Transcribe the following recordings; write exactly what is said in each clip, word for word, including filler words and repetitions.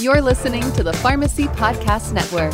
You're listening to the Pharmacy Podcast Network.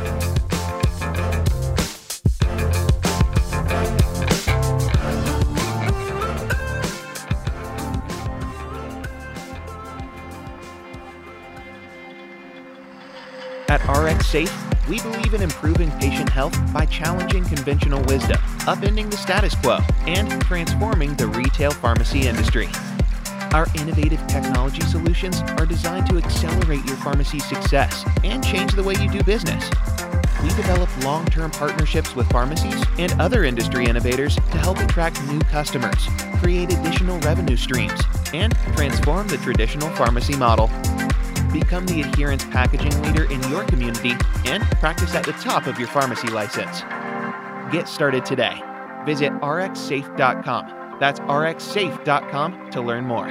At RxSafe, we believe in improving patient health by challenging conventional wisdom, upending the status quo, and transforming the retail pharmacy industry. Our innovative technology solutions are designed to accelerate your pharmacy's success and change the way you do business. We develop long-term partnerships with pharmacies and other industry innovators to help attract new customers, create additional revenue streams, and transform the traditional pharmacy model. Become the adherence packaging leader in your community and practice at the top of your pharmacy license. Get started today. Visit R X safe dot com. That's R X safe dot com to learn more.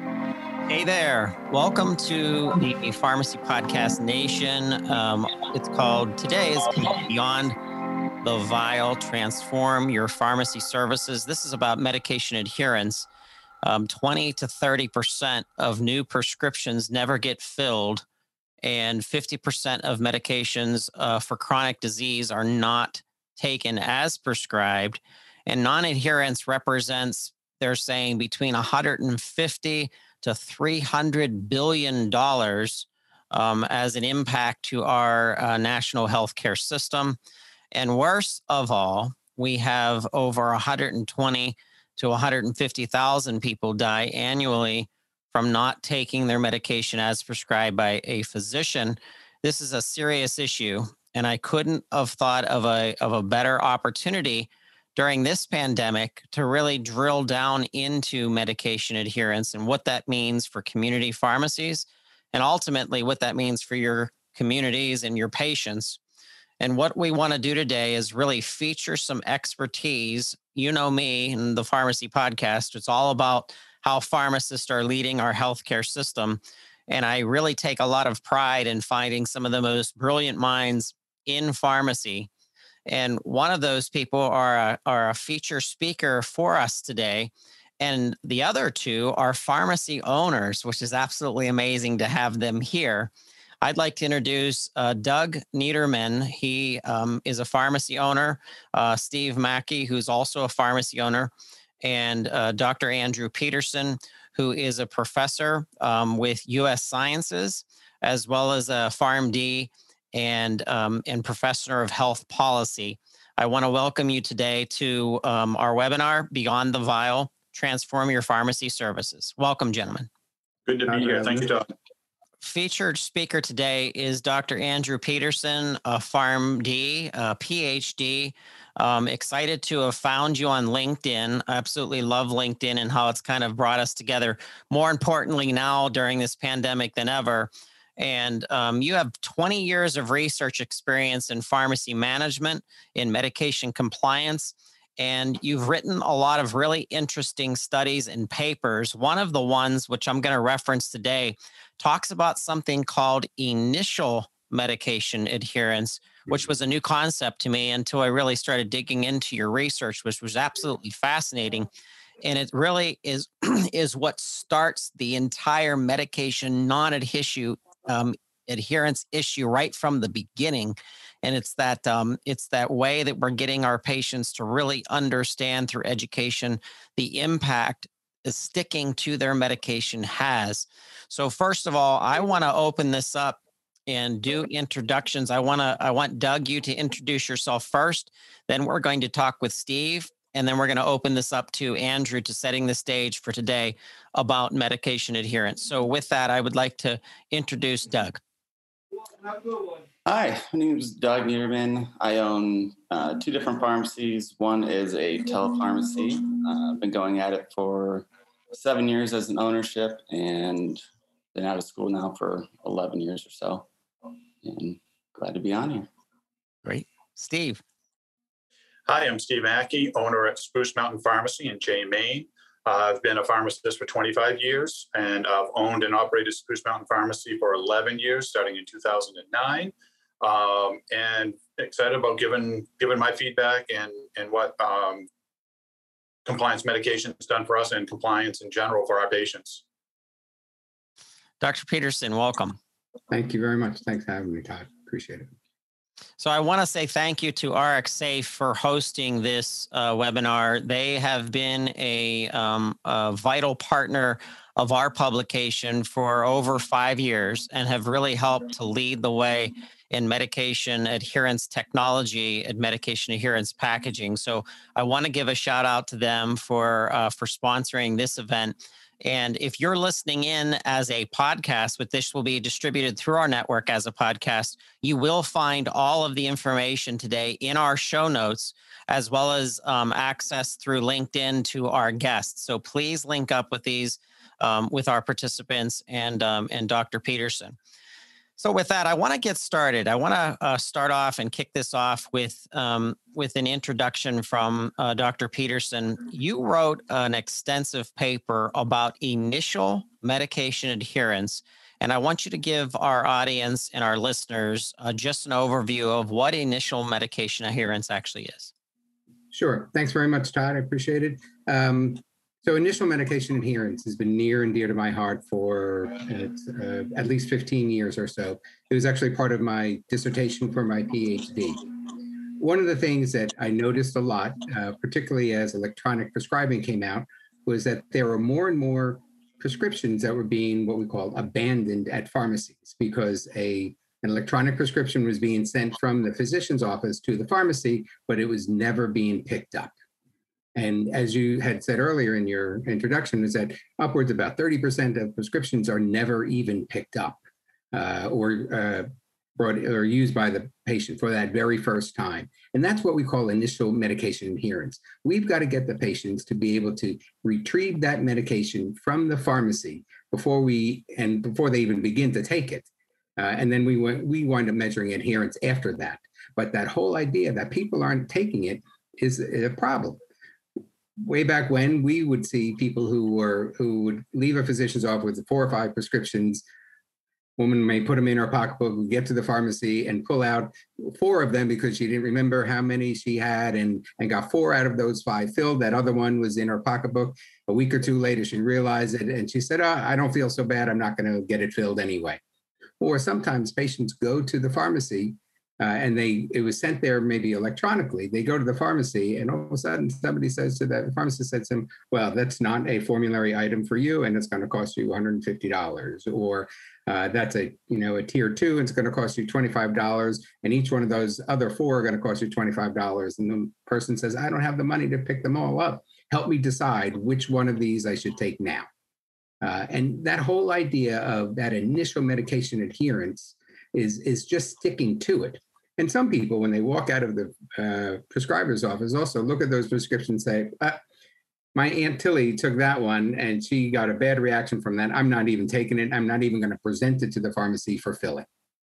Hey there. Welcome to the Pharmacy Podcast Nation. Um, it's called, today is Beyond the Vial, Transform Your Pharmacy Services. This is about medication adherence. Um, twenty to thirty percent of new prescriptions never get filled, and fifty percent of medications uh, for chronic disease are not taken as prescribed. And non-adherence represents, they're saying, between one hundred fifty to three hundred billion dollars um, as an impact to our uh, national healthcare system. And worst of all, we have over one hundred twenty to one hundred fifty thousand people die annually from not taking their medication as prescribed by a physician. This is a serious issue, and I couldn't have thought of a, of a better opportunity during this pandemic to really drill down into medication adherence and what that means for community pharmacies, and ultimately what that means for your communities and your patients. And what we want to do today is really feature some expertise. You know me and the Pharmacy Podcast. It's all about how pharmacists are leading our healthcare system. And I really take a lot of pride in finding some of the most brilliant minds in pharmacy. And one of those people are a, are a feature speaker for us today. And the other two are pharmacy owners, which is absolutely amazing to have them here. I'd like to introduce uh, Doug Niederman. He um, is a pharmacy owner. Uh, Steve Mackey, who's also a pharmacy owner, and uh, Doctor Andrew Peterson, who is a professor um, with U S Sciences, as well as a PharmD and um, and professor of health policy. I want to welcome you today to um, our webinar, Beyond the Vial, Transform Your Pharmacy Services. Welcome, gentlemen. Good to be here. Thank you, Doug. Featured speaker today is Doctor Andrew Peterson, a PharmD, a P H D. Um, excited to have found you on LinkedIn. I absolutely love LinkedIn and how it's kind of brought us together. More importantly now during this pandemic than ever. And um, you have twenty years of research experience in pharmacy management, in medication compliance, and you've written a lot of really interesting studies and papers. One of the ones, which I'm going to reference today, talks about something called initial medication adherence, which was a new concept to me until I really started digging into your research, which was absolutely fascinating. And it really is, is what starts the entire medication non-adhesion um, adherence issue right from the beginning. And it's that um, it's that way that we're getting our patients to really understand through education the impact sticking to their medication has. So first of all, I want to open this up and do introductions. I want to I want Doug, you to introduce yourself first. Then we're going to talk with Steve, and then we're going to open this up to Andrew to setting the stage for today about medication adherence. So with that, I would like to introduce Doug. Hi, my name is Doug Niederman. I own uh, two different pharmacies. One is a telepharmacy. Uh, I've been going at it for seven years as an ownership, and been out of school now for eleven years or so. And glad to be on here. Great. Steve. Hi, I'm Steve Mackey, owner at Spruce Mountain Pharmacy in Jay, Maine. Uh, I've been a pharmacist for twenty-five years, and I've owned and operated Spruce Mountain Pharmacy for eleven years, starting in two thousand nine. Um, and excited about giving giving my feedback and and what um, compliance medication has done for us and compliance in general for our patients. Doctor Peterson, welcome. Thank you very much. Thanks for having me, Todd. Appreciate it. So I want to say thank you to RxSafe for hosting this uh, webinar. They have been a, um, a vital partner of our publication for over five years and have really helped to lead the way in medication adherence technology and medication adherence packaging. So I want to give a shout out to them for uh, for sponsoring this event. And if you're listening in as a podcast, but this will be distributed through our network as a podcast, you will find all of the information today in our show notes, as well as um, access through LinkedIn to our guests. So please link up with these, um, with our participants and, um, and Doctor Peterson. So with that, I want to get started. I want to uh, start off and kick this off with um, with an introduction from uh, Doctor Peterson. You wrote an extensive paper about initial medication adherence, and I want you to give our audience and our listeners uh, just an overview of what initial medication adherence actually is. Sure. Thanks very much, Todd. I appreciate it. Um, So initial medication adherence has been near and dear to my heart for uh, at least fifteen years or so. It was actually part of my dissertation for my PhD. One of the things that I noticed a lot, uh, particularly as electronic prescribing came out, was that there were more and more prescriptions that were being what we call abandoned at pharmacies because a an electronic prescription was being sent from the physician's office to the pharmacy, but it was never being picked up. And as you had said earlier in your introduction, is that upwards about thirty percent of prescriptions are never even picked up uh, or uh, brought or used by the patient for that very first time. And that's what we call initial medication adherence. We've got to get the patients to be able to retrieve that medication from the pharmacy before we and before they even begin to take it. Uh, and then we we wind up measuring adherence after that. But that whole idea that people aren't taking it is a problem. Way back when, we would see people who were who would leave a physician's office with four or five prescriptions. Woman may put them in her pocketbook, get to the pharmacy and pull out four of them because she didn't remember how many she had and, and got four out of those five filled. That other one was in her pocketbook. A week or two later, she realized it and she said, oh, I don't feel so bad. I'm not going to get it filled anyway. Or sometimes patients go to the pharmacy Uh, and they it was sent there maybe electronically. They go to the pharmacy and all of a sudden somebody says to that, the pharmacist says to them, well, that's not a formulary item for you and it's going to cost you one hundred fifty dollars. Or uh, that's a, you know, a tier two and it's going to cost you twenty-five dollars. And each one of those other four are going to cost you twenty-five dollars. And the person says, I don't have the money to pick them all up. Help me decide which one of these I should take now. Uh, and that whole idea of that initial medication adherence is, is just sticking to it. And some people, when they walk out of the uh, prescriber's office, also look at those prescriptions and say, uh, my Aunt Tilly took that one and she got a bad reaction from that. I'm not even taking it. I'm not even going to present it to the pharmacy for filling.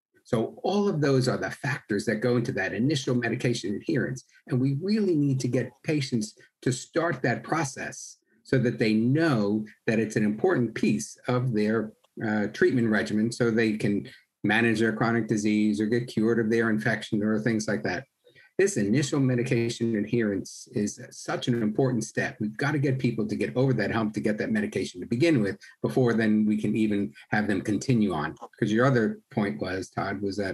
So all of those are the factors that go into that initial medication adherence. And we really need to get patients to start that process so that they know that it's an important piece of their uh, treatment regimen so they can manage their chronic disease or get cured of their infection or things like that. This initial medication adherence is such an important step. We've got to get people to get over that hump to get that medication to begin with before then we can even have them continue on. Because your other point was, Todd, was that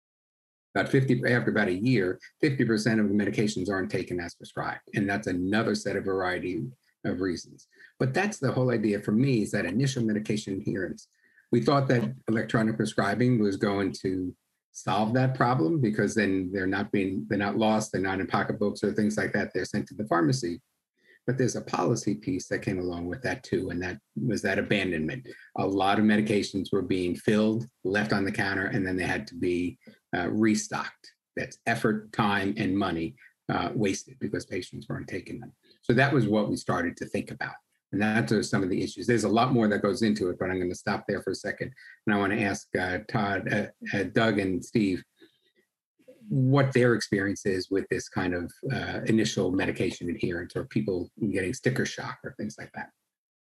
about fifty, after about a year, fifty percent of the medications aren't taken as prescribed. And that's another set of variety of reasons. But that's the whole idea for me is that initial medication adherence. We thought that electronic prescribing was going to solve that problem because then they're not being, they're not lost, they're not in pocketbooks or things like that. They're sent to the pharmacy. But there's a policy piece that came along with that too, and that was that abandonment. A lot of medications were being filled, left on the counter, and then they had to be uh, restocked. That's effort, time, and money uh, wasted because patients weren't taking them. So that was what we started to think about. And that's are some of the issues. There's a lot more that goes into it, but I'm going to stop there for a second. And I want to ask uh, Todd, uh, uh, Doug, and Steve what their experience is with this kind of uh, initial medication adherence or people getting sticker shock or things like that.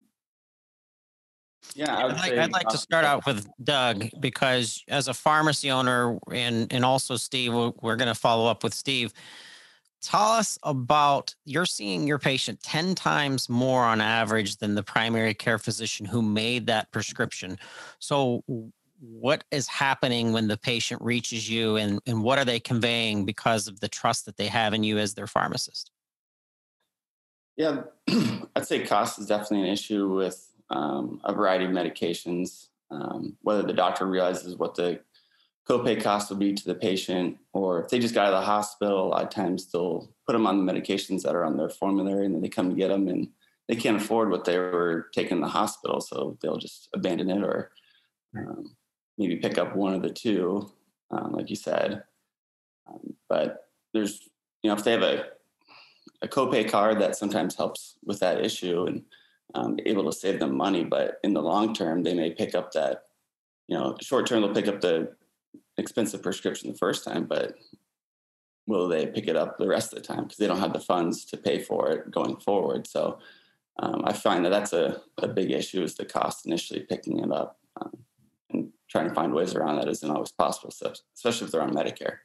Yeah, I'd like, I'd like to start out with Doug, because as a pharmacy owner, and, and also Steve, we're going to follow up with Steve. Tell us about, you're seeing your patient ten times more on average than the primary care physician who made that prescription. So what is happening when the patient reaches you, and, and what are they conveying because of the trust that they have in you as their pharmacist? Yeah, I'd say cost is definitely an issue with um, a variety of medications, um, whether the doctor realizes what the copay cost will be to the patient, or if they just got out of the hospital, a lot of times they'll put them on the medications that are on their formulary, and then they come to get them and they can't afford what they were taking in the hospital. So they'll just abandon it, or um, maybe pick up one of the two, um, like you said. Um, but there's, you know, if they have a, a copay card, that sometimes helps with that issue and um, able to save them money. But in the long term, they may pick up that, you know, short term, they'll pick up the expensive prescription the first time, but will they pick it up the rest of the time because they don't have the funds to pay for it going forward? So um, I find that that's a, a big issue, is the cost initially picking it up, um, and trying to find ways around that isn't always possible, so, especially if they're on Medicare.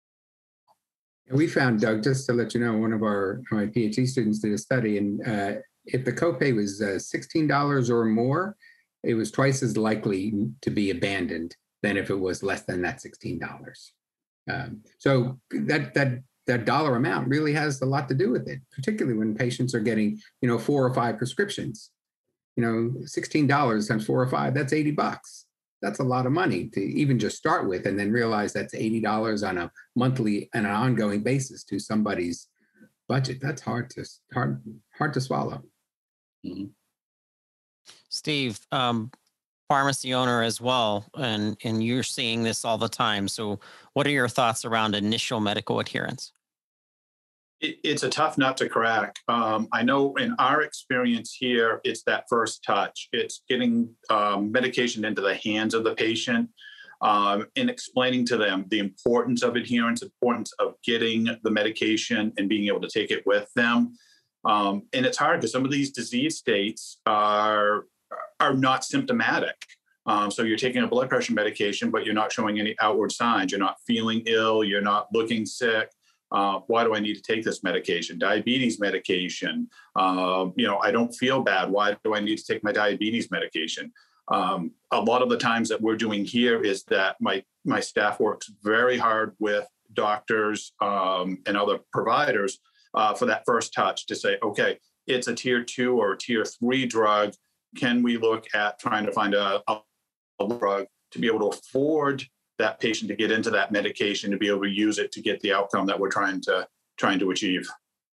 We found, Doug, just to let you know, one of our my PhD students did a study, and uh, if the copay was uh, sixteen dollars or more, it was twice as likely to be abandoned than if it was less than that sixteen dollars. Um, so that that that dollar amount really has a lot to do with it, particularly when patients are getting, you know, four or five prescriptions. You know, sixteen dollars times four or five, that's eighty bucks. That's a lot of money to even just start with, and then realize that's eighty dollars on a monthly and an ongoing basis to somebody's budget. That's hard to hard hard to swallow. Mm-hmm. Steve, um, pharmacy owner as well, and, and you're seeing this all the time. So what are your thoughts around initial medical adherence? It, it's a tough nut to crack. Um, I know in our experience here, it's that first touch. It's getting um, medication into the hands of the patient, um, and explaining to them the importance of adherence, importance of getting the medication and being able to take it with them. Um, and it's hard because some of these disease states are are not symptomatic. Um, so you're taking a blood pressure medication, but you're not showing any outward signs. You're not feeling ill. You're not looking sick. Uh, why do I need to take this medication? Diabetes medication. Uh, you know, I don't feel bad. Why do I need to take my diabetes medication? Um, a lot of the times that we're doing here is that my my staff works very hard with doctors um, and other providers uh, for that first touch to say, okay, it's a tier two or a tier three drug. Can we look at trying to find a, a drug to be able to afford that patient to get into that medication, to be able to use it to get the outcome that we're trying to trying to achieve?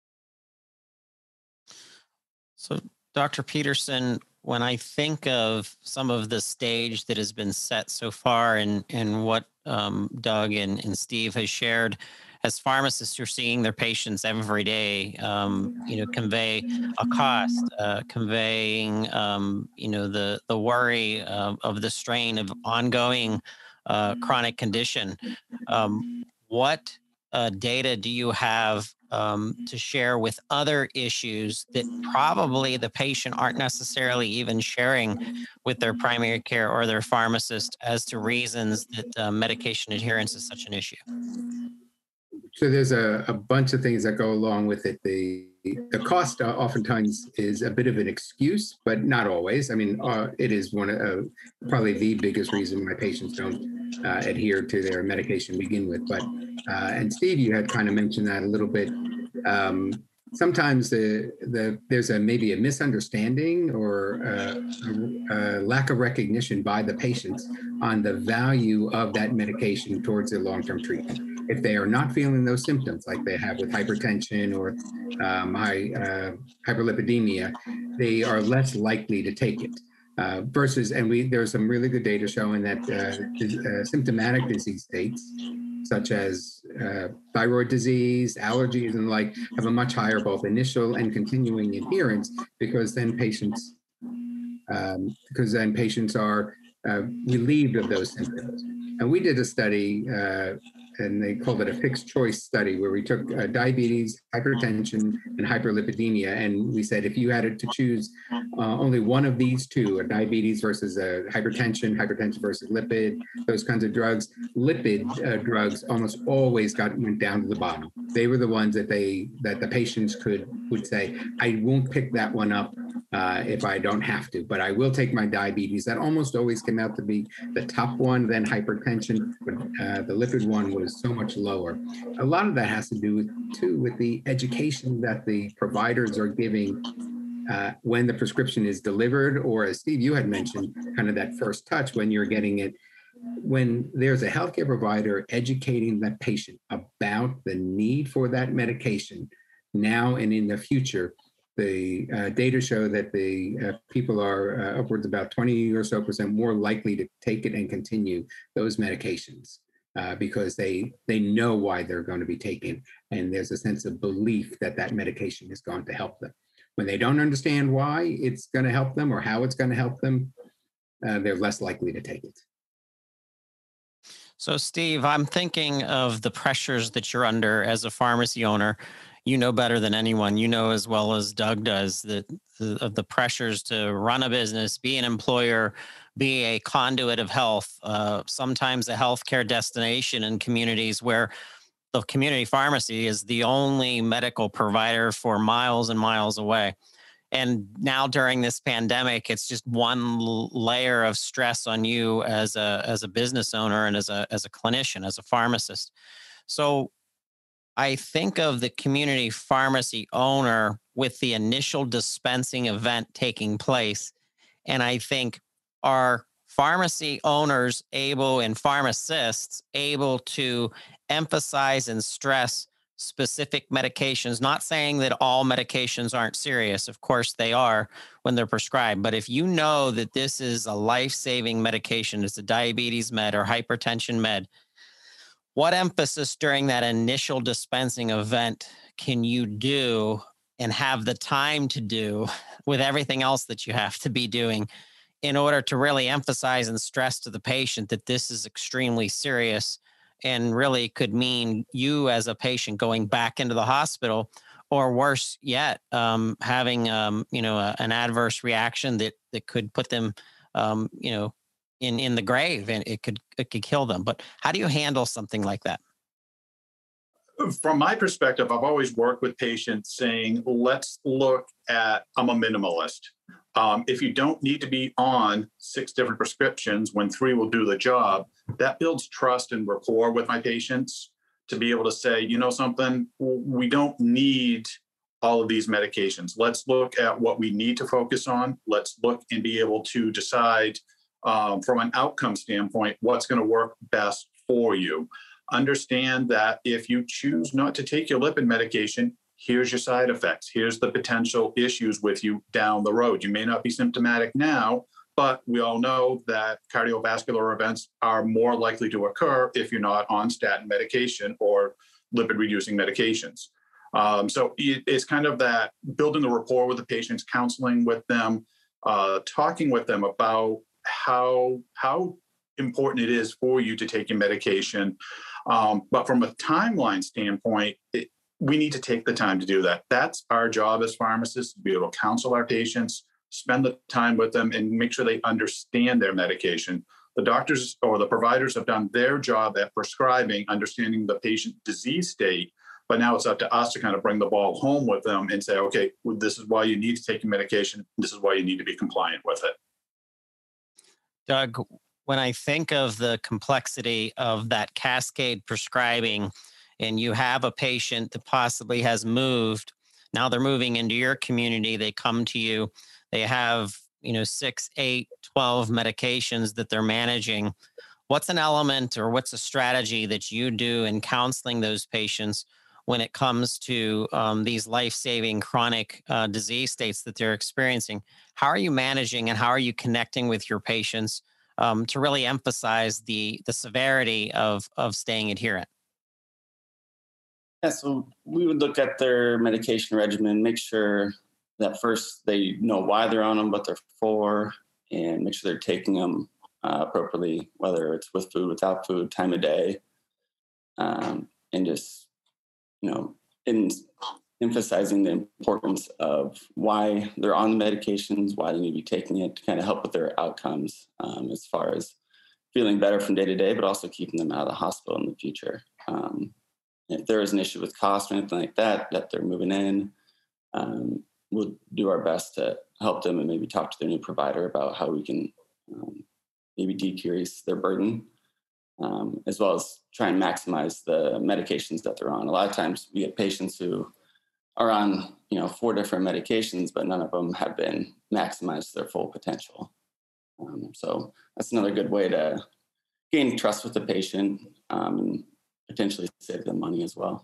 So, Doctor Peterson, when I think of some of the stage that has been set so far, and and what um, Doug and, and Steve has shared, as pharmacists, you're seeing their patients every day, um, you know, convey a cost, uh, conveying, um, you know, the the worry of, of the strain of ongoing uh, chronic condition. Um, what uh, data do you have um, to share with other issues that probably the patient aren't necessarily even sharing with their primary care or their pharmacist as to reasons that uh, medication adherence is such an issue? So there's a, a bunch of things that go along with it. The the cost uh, oftentimes is a bit of an excuse, but not always. I mean, uh, it is one of uh, probably the biggest reason why patients don't uh, adhere to their medication to begin with. But uh, and Steve, you had kind of mentioned that a little bit. Um, sometimes the the there's a maybe a misunderstanding or a, a, a lack of recognition by the patients on the value of that medication towards their long-term treatment. If they are not feeling those symptoms like they have with hypertension or um, high, uh, hyperlipidemia, they are less likely to take it. Uh, versus, and we there's some really good data showing that uh, uh, symptomatic disease states, such as uh, thyroid disease, allergies, and the like, have a much higher both initial and continuing adherence, because then patients, um, because then patients are uh, relieved of those symptoms. And we did a study. Uh, and they called it a fixed choice study, where we took uh, diabetes, hypertension, and hyperlipidemia. And we said, if you had to choose uh, only one of these two, a diabetes versus a hypertension, hypertension versus lipid, those kinds of drugs, lipid uh, drugs almost always got went down to the bottom. They were the ones that they that the patients could would say, I won't pick that one up uh, if I don't have to, but I will take my diabetes. That almost always came out to be the top one, then hypertension, but uh, the lipid one was so much lower. A lot of that has to do with, too, with the education that the providers are giving uh, when the prescription is delivered, or as Steve, you had mentioned, kind of that first touch when you're getting it. When there's a healthcare provider educating that patient about the need for that medication now and in the future, the uh, data show that the uh, people are uh, upwards about twenty or so percent more likely to take it and continue those medications uh, because they they know why they're going to be taken, and there's a sense of belief that that medication is going to help them. When they don't understand why it's going to help them or how it's going to help them, uh, they're less likely to take it. So, Steve, I'm thinking of the pressures that you're under as a pharmacy owner. You know better than anyone. You know as well as Doug does that the, of the pressures to run a business, be an employer, be a conduit of health. Uh, sometimes a healthcare destination in communities where the community pharmacy is the only medical provider for miles and miles away. And now during this pandemic, it's just one layer of stress on you as a as a business owner and as a as a clinician, as a pharmacist. So I think of the community pharmacy owner with the initial dispensing event taking place. And I think, are pharmacy owners able and pharmacists able to emphasize and stress specific medications? Not saying that all medications aren't serious. Of course they are when they're prescribed. But if you know that this is a life-saving medication, it's a diabetes med or hypertension med, what emphasis during that initial dispensing event can you do and have the time to do with everything else that you have to be doing in order to really emphasize and stress to the patient that this is extremely serious and really could mean you as a patient going back into the hospital, or worse yet, um, having um, you know a, an adverse reaction that that could put them um, you know in in the grave, and it could it could kill them. But how do you handle something like that? From my perspective, I've always worked with patients saying, let's look at, I'm a minimalist. Um, if you don't need to be on six different prescriptions when three will do the job, that builds trust and rapport with my patients to be able to say, you know something, we don't need all of these medications. Let's look at what we need to focus on. Let's look and be able to decide um, from an outcome standpoint, what's going to work best for you. Understand that if you choose not to take your lipid medication, here's your side effects. Here's the potential issues with you down the road. You may not be symptomatic now, but we all know that cardiovascular events are more likely to occur if you're not on statin medication or lipid-reducing medications. Um, so it, it's kind of that building the rapport with the patients, counseling with them, uh, talking with them about how how important it is for you to take your medication. Um, but from a timeline standpoint, it, we need to take the time to do that. That's our job as pharmacists, to be able to counsel our patients, spend the time with them, and make sure they understand their medication. The doctors or the providers have done their job at prescribing, understanding the patient disease state, but now it's up to us to kind of bring the ball home with them and say, okay, well, this is why you need to take your medication. This is why you need to be compliant with it. Doug, when I think of the complexity of that cascade prescribing, and you have a patient that possibly has moved, now they're moving into your community, they come to you, they have, you know, six, eight, twelve medications that they're managing. What's an element or what's a strategy that you do in counseling those patients when it comes to um, these life-saving chronic uh, disease states that they're experiencing? How are you managing and how are you connecting with your patients um, to really emphasize the the severity of of staying adherent? Yeah, so we would look at their medication regimen, make sure that first they know why they're on them, what they're for, and make sure they're taking them uh, appropriately, whether it's with food, without food, time of day, um, and just, you know, in emphasizing the importance of why they're on the medications, why they need to be taking it to kind of help with their outcomes um, as far as feeling better from day to day, but also keeping them out of the hospital in the future. Um, if there is an issue with cost or anything like that, that they're moving in, um, we'll do our best to help them and maybe talk to their new provider about how we can um, maybe decrease their burden, um, as well as try and maximize the medications that they're on. A lot of times we get patients who are on, you know, four different medications, but none of them have been maximized to their full potential. Um, so that's another good way to gain trust with the patient um, and potentially save them money as well.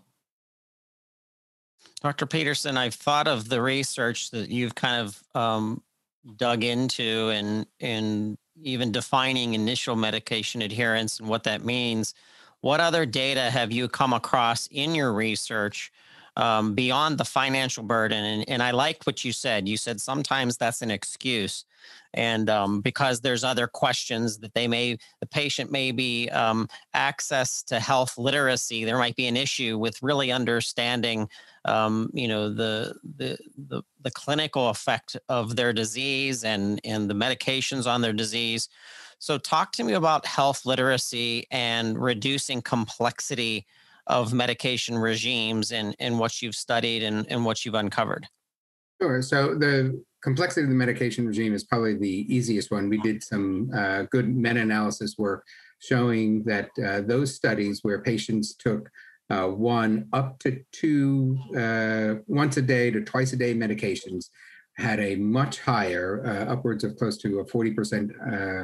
Doctor Peterson, I've thought of the research that you've kind of um, dug into and, and even defining initial medication adherence and what that means. What other data have you come across in your research um, beyond the financial burden? And, and I liked what you said. You said sometimes that's an excuse. And um, because there's other questions that they may, the patient may be um, access to health literacy, there might be an issue with really understanding, um, you know, the, the the the clinical effect of their disease and and the medications on their disease. So, talk to me about health literacy and reducing complexity of medication regimes and and what you've studied and and what you've uncovered. Sure. So the complexity of the medication regime is probably the easiest one. We did some uh, good meta-analysis work showing that uh, those studies where patients took uh, one up to two uh, once a day to twice a day medications had a much higher, uh, upwards of close to a forty percent uh,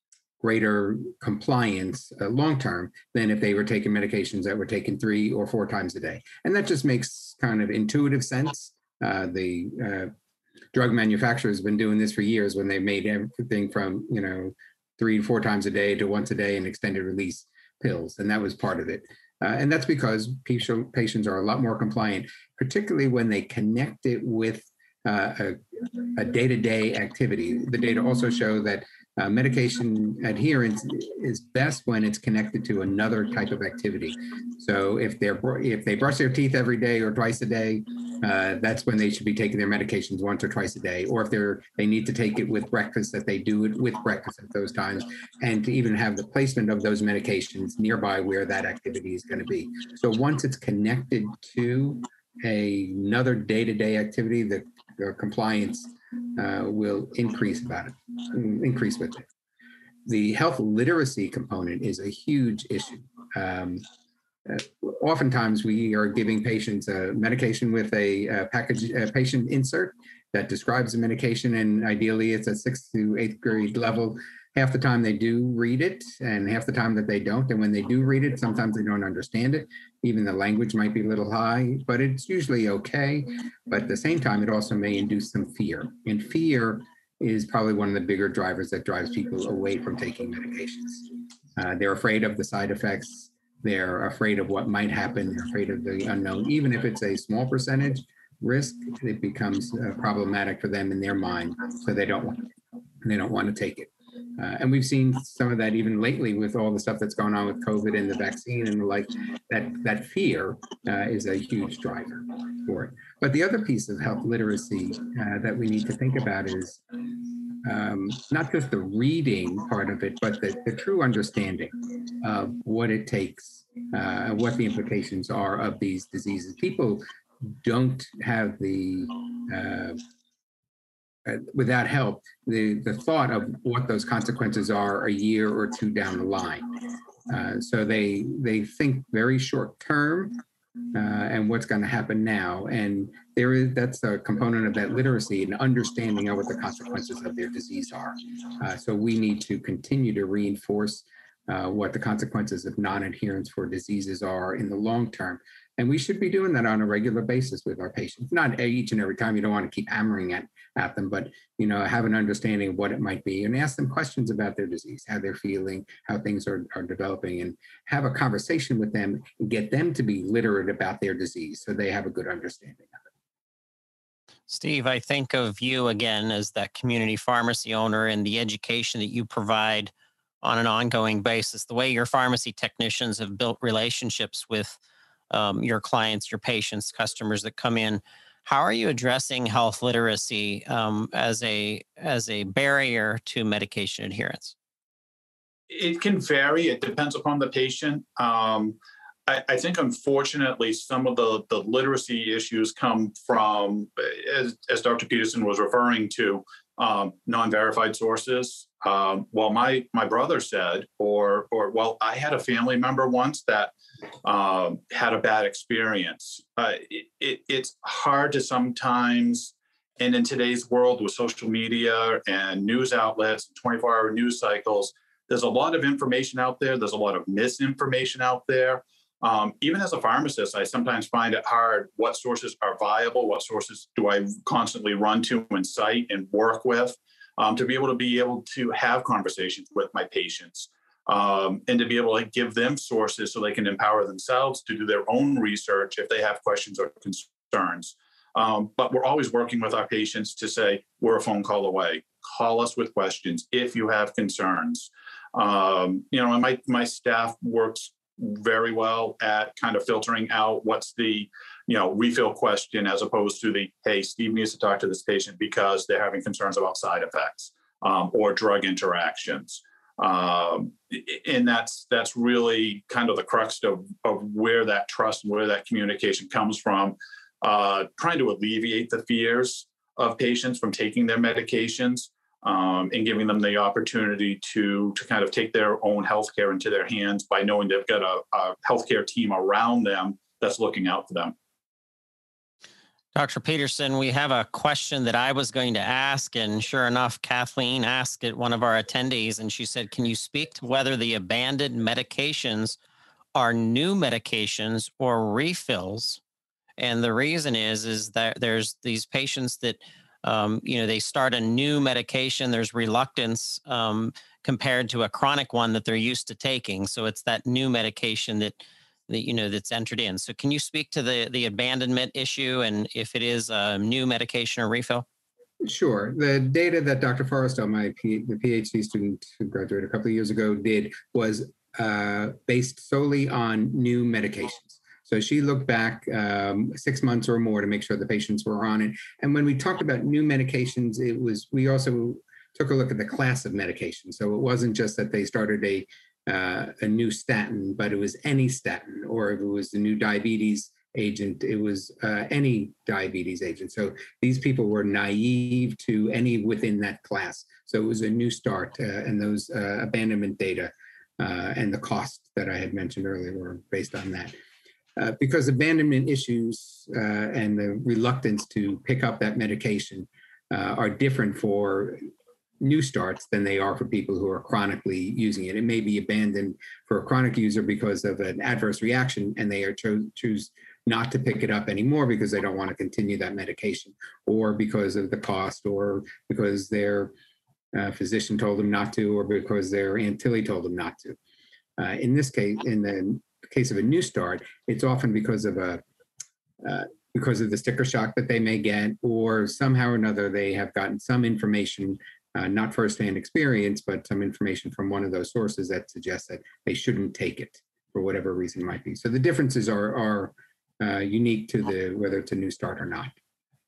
greater compliance uh, long-term than if they were taking medications that were taken three or four times a day. And that just makes kind of intuitive sense. Uh, the uh, drug manufacturers have been doing this for years when they made everything from, you know, three to four times a day to once a day and extended release pills. And that was part of it. Uh, and that's because patients are a lot more compliant, particularly when they connect it with uh, a, a day-to-day activity. The data also show that uh, medication adherence is best when it's connected to another type of activity. So if they're if they brush their teeth every day or twice a day, uh, that's when they should be taking their medications once or twice a day. Or if they're they need to take it with breakfast, that they do it with breakfast at those times, and to even have the placement of those medications nearby where that activity is going to be. So once it's connected to a, another day-to-day activity, the, the compliance uh, will increase about it, increase with it. The health literacy component is a huge issue. Um, uh, oftentimes we are giving patients a medication with a, a package, a patient insert that describes the medication, and ideally it's a sixth to eighth grade level. Half the time they do read it, and half the time that they don't. And when they do read it, sometimes they don't understand it. Even the language might be a little high, but it's usually okay. But at the same time, it also may induce some fear. And fear is probably one of the bigger drivers that drives people away from taking medications. Uh, they're afraid of the side effects. They're afraid of what might happen. They're afraid of the unknown. Even if it's a small percentage risk, it becomes uh, problematic for them in their mind. So they don't want, they don't want to take it. Uh, and we've seen some of that even lately with all the stuff that's going on with COVID and the vaccine and the like, that, that fear uh, is a huge driver for it. But the other piece of health literacy uh, that we need to think about is um, not just the reading part of it, but the, the true understanding of what it takes, uh, what the implications are of these diseases. People don't have the uh, Uh, without help, the, the thought of what those consequences are a year or two down the line. Uh, so they they think very short term uh, and what's going to happen now. And there is that's a component of that literacy and understanding of what the consequences of their disease are. Uh, so we need to continue to reinforce uh, what the consequences of non-adherence for diseases are in the long term. And we should be doing that on a regular basis with our patients. Not each and every time, you don't want to keep hammering at, at them, but, you know, have an understanding of what it might be and ask them questions about their disease, how they're feeling, how things are, are developing, and have a conversation with them and get them to be literate about their disease so they have a good understanding of it. Steve, I think of you again as that community pharmacy owner and the education that you provide on an ongoing basis, the way your pharmacy technicians have built relationships with Um, your clients, your patients, customers that come in. How are you addressing health literacy um, as a as a barrier to medication adherence? It can vary. It depends upon the patient. Um, I, I think, unfortunately, some of the, the literacy issues come from, as, as Doctor Peterson was referring to, um, non-verified sources. Um, well, my my brother said, or or well, I had a family member once that um, had a bad experience. Uh, it, it, it's hard to sometimes, and in today's world with social media and news outlets, twenty-four hour news cycles, there's a lot of information out there. There's a lot of misinformation out there. Um, even as a pharmacist, I sometimes find it hard what sources are viable, what sources do I constantly run to and cite and work with, um, to be able to be able to have conversations with my patients, um, and to be able to give them sources so they can empower themselves to do their own research if they have questions or concerns. Um, but we're always working with our patients to say, we're a phone call away. Call us with questions if you have concerns. Um, you know, and my, my staff works very well at kind of filtering out what's the, you know, refill question as opposed to the, hey, Steve needs to talk to this patient because they're having concerns about side effects, um, or drug interactions. Um, and that's that's really kind of the crux of, of where that trust and where that communication comes from, uh, trying to alleviate the fears of patients from taking their medications. Um, and giving them the opportunity to to kind of take their own healthcare into their hands by knowing they've got a, a healthcare team around them that's looking out for them. Doctor Peterson, we have a question that I was going to ask, and sure enough, Kathleen asked it, one of our attendees, and she said, can you speak to whether the abandoned medications are new medications or refills? And the reason is, is that there's these patients that Um, you know, they start a new medication, there's reluctance um, compared to a chronic one that they're used to taking. So it's that new medication that, that, you know, that's entered in. So can you speak to the, the abandonment issue and if it is a new medication or refill? Sure. The data that Doctor Forrestal, my P, the PhD student who graduated a couple of years ago, did was uh, based solely on new medications. So she looked back um, six months or more to make sure the patients were on it. And when we talked about new medications, it was, we also took a look at the class of medications. So it wasn't just that they started a, uh, a new statin, but it was any statin, or if it was a new diabetes agent, it was uh, any diabetes agent. So these people were naive to any within that class. So it was a new start, uh, and those uh, abandonment data uh, and the cost that I had mentioned earlier were based on that. Uh, because abandonment issues uh, and the reluctance to pick up that medication uh, are different for new starts than they are for people who are chronically using it. It may be abandoned for a chronic user because of an adverse reaction, and they are cho- choose not to pick it up anymore because they don't want to continue that medication, or because of the cost, or because their uh, physician told them not to, or because their Aunt Tilly told them not to. Uh, in this case, in the case of a new start, it's often because of a uh, because of the sticker shock that they may get, or somehow or another they have gotten some information, uh, not firsthand experience, but some information from one of those sources that suggests that they shouldn't take it for whatever reason it might be. So the differences are are uh, unique to the whether it's a new start or not.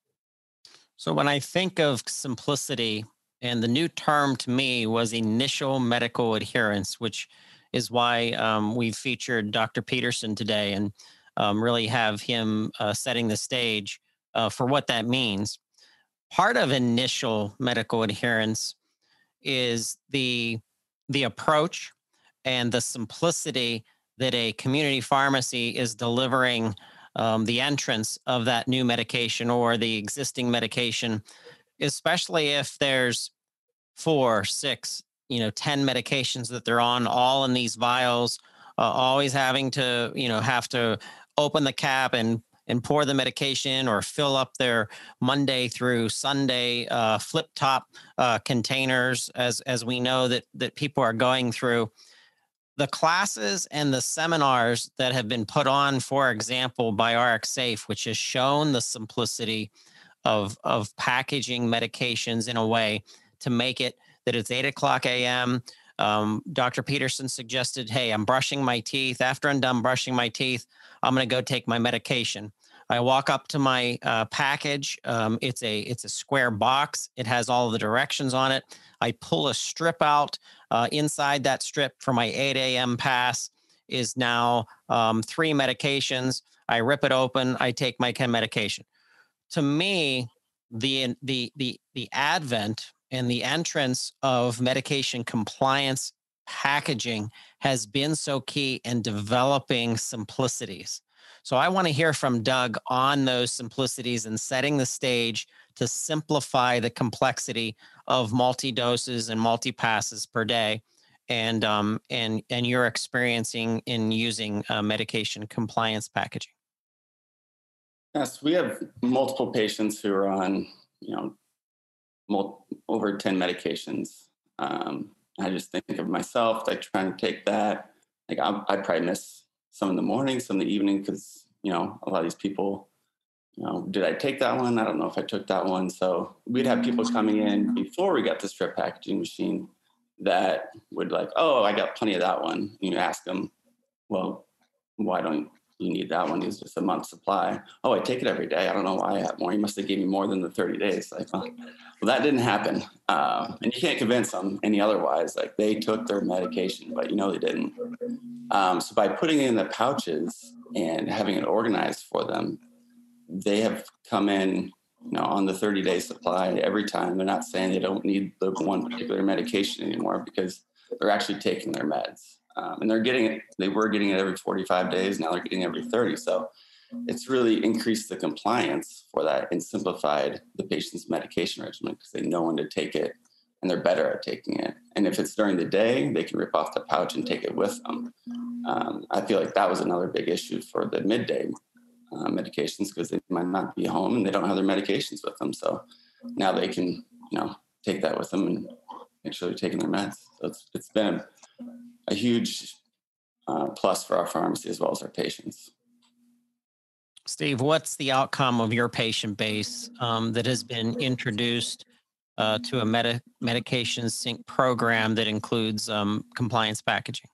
So when I think of simplicity, and the new term to me was initial medical adherence, which is why um, we've featured Doctor Peterson today and um, really have him uh, setting the stage uh, for what that means. Part of initial medical adherence is the, the approach and the simplicity that a community pharmacy is delivering um, the entrance of that new medication or the existing medication, especially if there's four, six, you know, ten medications that they're on, all in these vials, uh, always having to, you know, have to open the cap and and pour the medication or fill up their Monday through Sunday uh, flip top uh, containers, as as we know that that people are going through. The classes and the seminars that have been put on, for example, by RxSafe, which has shown the simplicity of of packaging medications in a way to make it that it's eight o'clock a.m. Um, Doctor Peterson suggested, hey, I'm brushing my teeth. After I'm done brushing my teeth, I'm going to go take my medication. I walk up to my uh, package. Um, it's a it's a square box. It has all the directions on it. I pull a strip out uh, inside that strip for my eight a.m. pass. is now um, three medications. I rip it open, I take my medication. To me, the the the the advent and the entrance of medication compliance packaging has been so key in developing simplicities. So I want to hear from Doug on those simplicities and setting the stage to simplify the complexity of multi-doses and multi-passes per day, and um, and and your experiencing in using uh, medication compliance packaging. Yes, we have multiple patients who are on, you know, mul- over ten medications. Um, I just think of myself, like trying to take that. Like I, I probably miss some in the morning, some in the evening, because, you know, a lot of these people, you know, did I take that one? I don't know if I took that one. So we'd have people coming in before we got the strip packaging machine that would like, oh, I got plenty of that one. And you ask them, well, why don't you need that one? It's just a month's supply. Oh, I take it every day. I don't know why I have more. You must have gave me more than the thirty days. Like, well, well that didn't happen. Um, and you can't convince them any otherwise. Like they took their medication, but you know they didn't. Um, so by putting it in the pouches and having it organized for them, they have come in, you know, on the thirty day supply every time. They're not saying they don't need the one particular medication anymore because they're actually taking their meds. Um, and they're getting it, they were getting it every forty-five days. Now they're getting it every thirty. So it's really increased the compliance for that and simplified the patient's medication regimen because they know when to take it and they're better at taking it. And if it's during the day, they can rip off the pouch and take it with them. Um, I feel like that was another big issue for the midday uh, medications because they might not be home and they don't have their medications with them. So now they can, you know, take that with them and make sure they're taking their meds. So it's it's been a, a huge uh, plus for our pharmacy as well as our patients. Steve, what's the outcome of your patient base um, that has been introduced uh, to a medi- medication sync program that includes um, compliance packaging?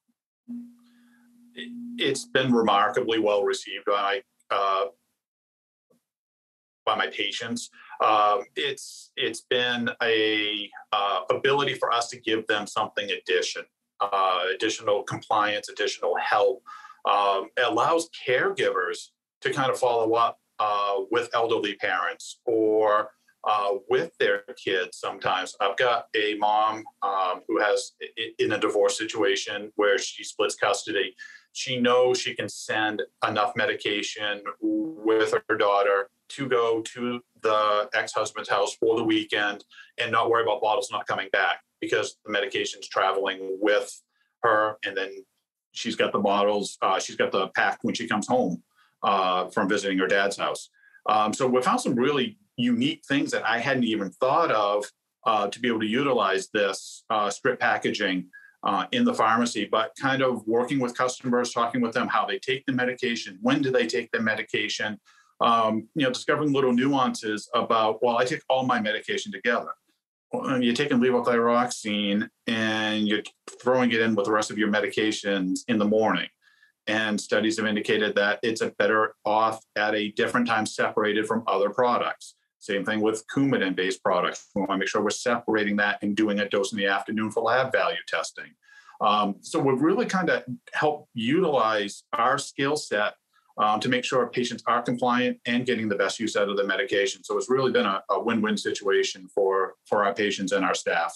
It's been remarkably well received by uh, by my patients. Um, it's it's been a uh, ability for us to give them something addition, uh, additional compliance, additional help. Um, it allows caregivers to kind of follow up uh, with elderly parents or uh, with their kids sometimes. I've got a mom um, who has, in a divorce situation where she splits custody, she knows she can send enough medication with her daughter to go to the ex-husband's house for the weekend and not worry about bottles not coming back because the medication's traveling with her. And then she's got the bottles, uh, she's got the pack when she comes home uh, from visiting her dad's house. Um, so we found some really unique things that I hadn't even thought of uh, to be able to utilize this uh, strip packaging uh, in the pharmacy, but kind of working with customers, talking with them how they take the medication, when do they take the medication, um, you know, discovering little nuances about, well, I take all my medication together. Well, you're taking levothyroxine and you're throwing it in with the rest of your medications in the morning. And studies have indicated that it's a better off at a different time separated from other products. Same thing with Coumadin-based products. We want to make sure we're separating that and doing a dose in the afternoon for lab value testing. Um, so we've really kind of helped utilize our skill set um, to make sure our patients are compliant and getting the best use out of the medication. So it's really been a, a win-win situation for, for our patients and our staff.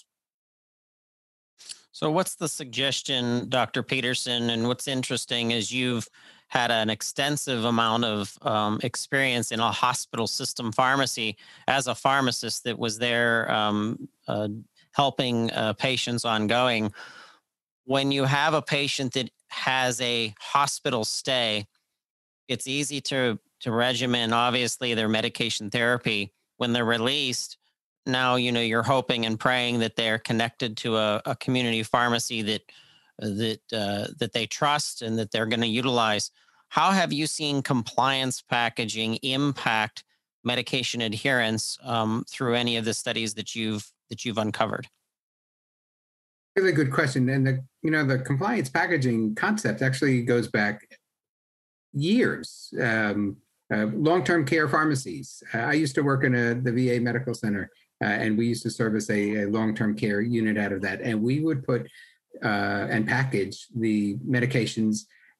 So what's the suggestion, Doctor Peterson? And what's interesting is you've had an extensive amount of um, experience in a hospital system pharmacy as a pharmacist that was there um, uh, helping uh, patients ongoing. When you have a patient that has a hospital stay, it's easy to, to regimen, obviously, their medication therapy. When they're released, now, you know, you're hoping and praying that they're connected to a, a community pharmacy that that uh, that they trust and that they're going to utilize. How have you seen compliance packaging impact medication adherence um, through any of the studies that you've that you've uncovered? Really good question. And the you know the compliance packaging concept actually goes back years. Um, uh, long-term care pharmacies. Uh, I used to work in a, the V A medical center. Uh, and we used to service a, a long-term care unit out of that. And we would put uh, and package the medications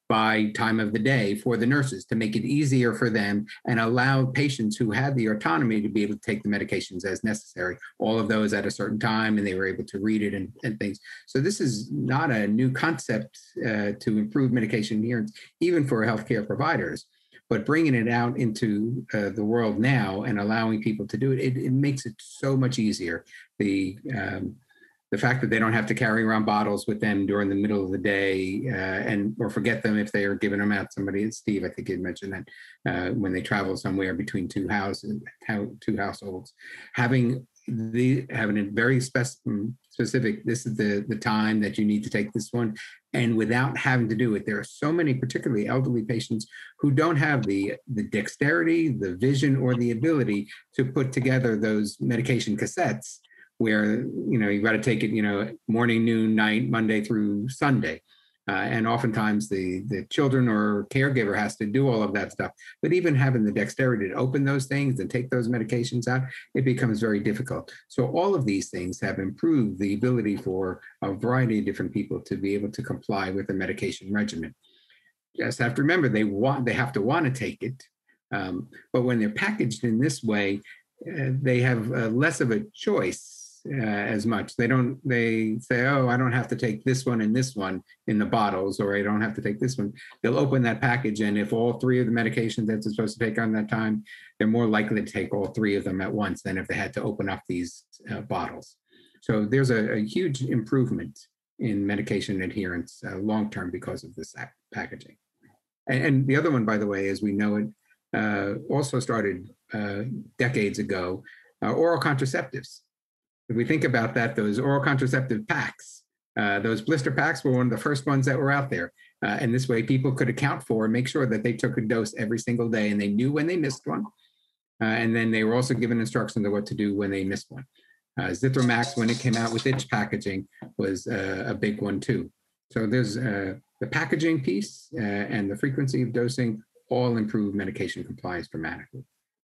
by time of the day for the nurses to make it easier for them and allow patients who had the autonomy to be able to take the medications as necessary, all of those at a certain time, and they were able to read it and, and things. So this is not a new concept uh, to improve medication adherence, even for healthcare providers, but bringing it out into uh, the world now and allowing people to do it, it, it makes it so much easier. The um, The fact that they don't have to carry around bottles with them during the middle of the day uh, and or forget them if they are giving them out. Somebody, Steve, I think you mentioned that uh, when they travel somewhere between two houses, two households, having the having a very spec- specific. This is the the time that you need to take this one, and without having to do it. There are so many, particularly elderly patients, who don't have the the dexterity, the vision, or the ability to put together those medication cassettes, where, you know, you got to take it, you know, morning, noon, night, Monday through Sunday. Uh, and oftentimes the, the children or caregiver has to do all of that stuff. But even having the dexterity to open those things and take those medications out, it becomes very difficult. So all of these things have improved the ability for a variety of different people to be able to comply with a medication regimen. You just have to remember, they want, they have to want to take it. Um, but when they're packaged in this way, uh, they have uh, less of a choice. Uh, as much. They don't, they say, oh, I don't have to take this one and this one in the bottles, or I don't have to take this one. They'll open that package, and if all three of the medications that they're supposed to take on that time, they're more likely to take all three of them at once than if they had to open up these uh, bottles. So there's a, a huge improvement in medication adherence uh, long-term because of this packaging. And, and the other one, by the way, as we know it, uh, also started uh, decades ago, uh, oral contraceptives. If we think about that, those oral contraceptive packs, uh, those blister packs were one of the first ones that were out there. Uh, and this way people could account for and make sure that they took a dose every single day, and they knew when they missed one. Uh, and then they were also given instructions of what to do when they missed one. Uh, Zithromax, when it came out with its packaging, was uh, a big one too. So there's uh, the packaging piece uh, and the frequency of dosing all improve medication compliance dramatically.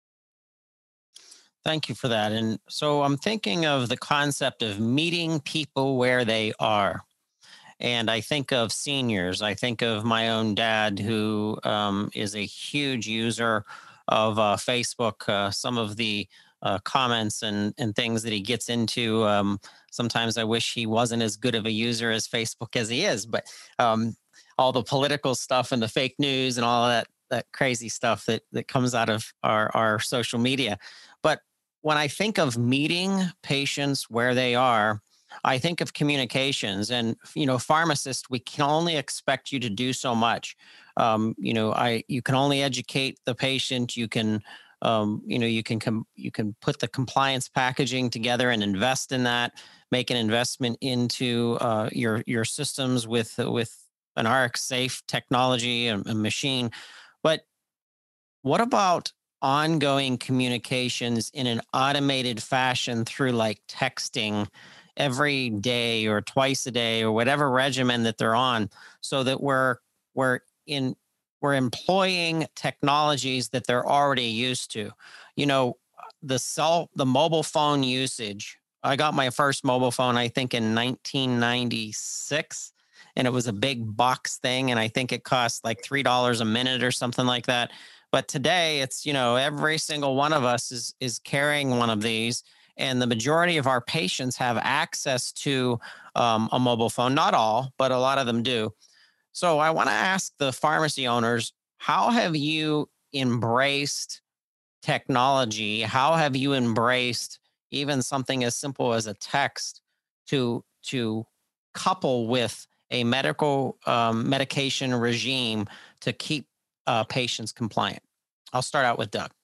Thank you for that. And so I'm thinking of the concept of meeting people where they are. And I think of seniors. I think of my own dad, who um, is a huge user of uh, Facebook. Uh, some of the uh, comments and, and things that he gets into, um, sometimes I wish he wasn't as good of a user as Facebook as he is. But um, all the political stuff and the fake news and all of that, that crazy stuff that, that comes out of our, our social media. But when I think of meeting patients where they are, I think of communications. And, you know, pharmacists, we can only expect you to do so much. Um, you know, I you can only educate the patient. You can, um, you know, you can com- you can put the compliance packaging together and invest in that. Make an investment into uh, your your systems with with an RxSafe technology, a, a machine. But what about ongoing communications in an automated fashion through like texting every day or twice a day or whatever regimen that they're on, so that we're we're in we're employing technologies that they're already used to. You know, the cell the mobile phone usage. I got my first mobile phone, I think, in nineteen ninety-six, and it was a big box thing, and I think it cost like three dollars a minute or something like that. But today it's, you know, every single one of us is is carrying one of these, and the majority of our patients have access to um, a mobile phone. Not all, but a lot of them do. So I want to ask the pharmacy owners, how have you embraced technology? How have you embraced even something as simple as a text to to couple with a medical um, medication regime to keep Uh, patients compliant? I'll start out with Doug.